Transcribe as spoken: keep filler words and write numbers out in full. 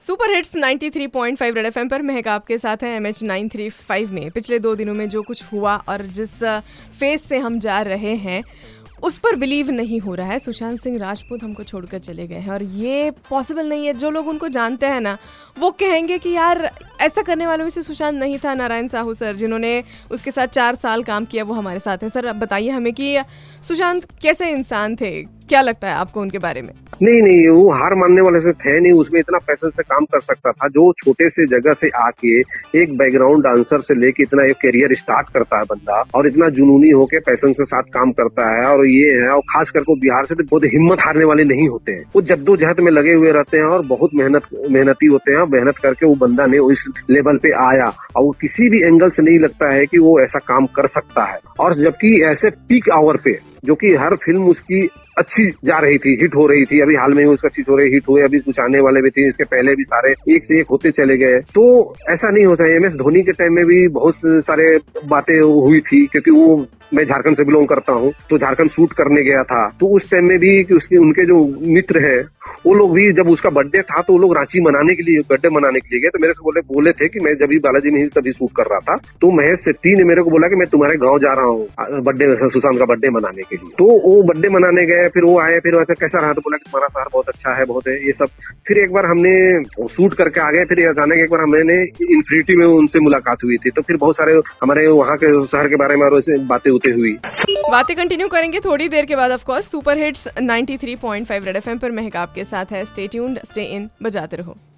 Super hits ninety three point five red FM पर महक आपके साथ हैं M H nine three five में। पिछले दो दिनों में जो कुछ हुआ और जिस फेज से हम जा रहे हैं उस पर बिलीव नहीं हो रहा है। सुशांत सिंह राजपूत हमको छोड़कर चले गए हैं और ये पॉसिबल नहीं है। जो लोग उनको जानते हैं ना वो कहेंगे कि यार ऐसा करने वालों में से सुशांत नहीं था। नारायण साहू सर जिन्होंने उसके साथ चार साल काम किया वो हमारे साथ हैं। सर अब बताइए हमें कि सुशांत कैसे इंसान थे, क्या लगता है आपको उनके बारे में? नहीं नहीं वो हार मानने वाले से थे नहीं, उसमें इतना पैशन से काम कर सकता था। जो छोटे से जगह से आके एक बैकग्राउंड डांसर से लेके इतना एक करियर स्टार्ट करता है बंदा और इतना जुनूनी होके पैशन के साथ काम करता है। और ये है और खास करके बिहार से तो बहुत हिम्मत हारने वाले नहीं होते हैं, वो जद्दोजहद में लगे हुए रहते हैं और बहुत मेहनत मेहनती होते हैं। मेहनत करके वो बंदा ने इस लेवल पे आया और वो किसी भी एंगल से नहीं लगता है कि वो ऐसा काम कर सकता है। और जबकि ऐसे पीक आवर पे जो कि हर फिल्म उसकी अच्छी जा रही थी, हिट हो रही थी, अभी हाल में उसका चीज हो रही हिट हुए, अभी कुछ आने वाले भी थे, इसके पहले भी सारे एक से एक होते चले गए। तो ऐसा नहीं होता है। एम एस धोनी के टाइम में भी बहुत सारे बातें हुई थी, क्योंकि वो मैं झारखंड से बिलोंग करता हूँ तो झारखंड शूट करने गया था। तो उस टाइम में भी कि उसके उनके जो मित्र है वो लोग भी जब उसका बर्थडे था तो वो लोग रांची मनाने के लिए बर्थडे मनाने के लिए गए। तो मेरे से बोले बोले थे कि मैं जब भी बालाजी में ही तभी शूट कर रहा था तो महेश सेट्टी ने मेरे को बोला कि मैं तुम्हारे गांव जा रहा हूँ बर्थडे सुशांत का बर्थडे मनाने के लिए। तो वो बर्थडे मनाने गए, फिर वो आए, फिर वैसे कैसा रहा तो बोला कि तुम्हारा शहर बहुत अच्छा है, बहुत है ये सब। फिर एक बार हमने शूट करके आ गए, फिर अचानक एक बार हमने इन्फिनिटी में उनसे मुलाकात हुई थी। तो फिर बहुत सारे हमारे वहाँ के शहर के बारे में बातें होते हुई बातें कंटिन्यू करेंगे थोड़ी देर के बाद। Of course super hits ninety three point five red FM पर महक आपके साथ है। स्टे ट्यून्ड, स्टे इन, बजाते रहो।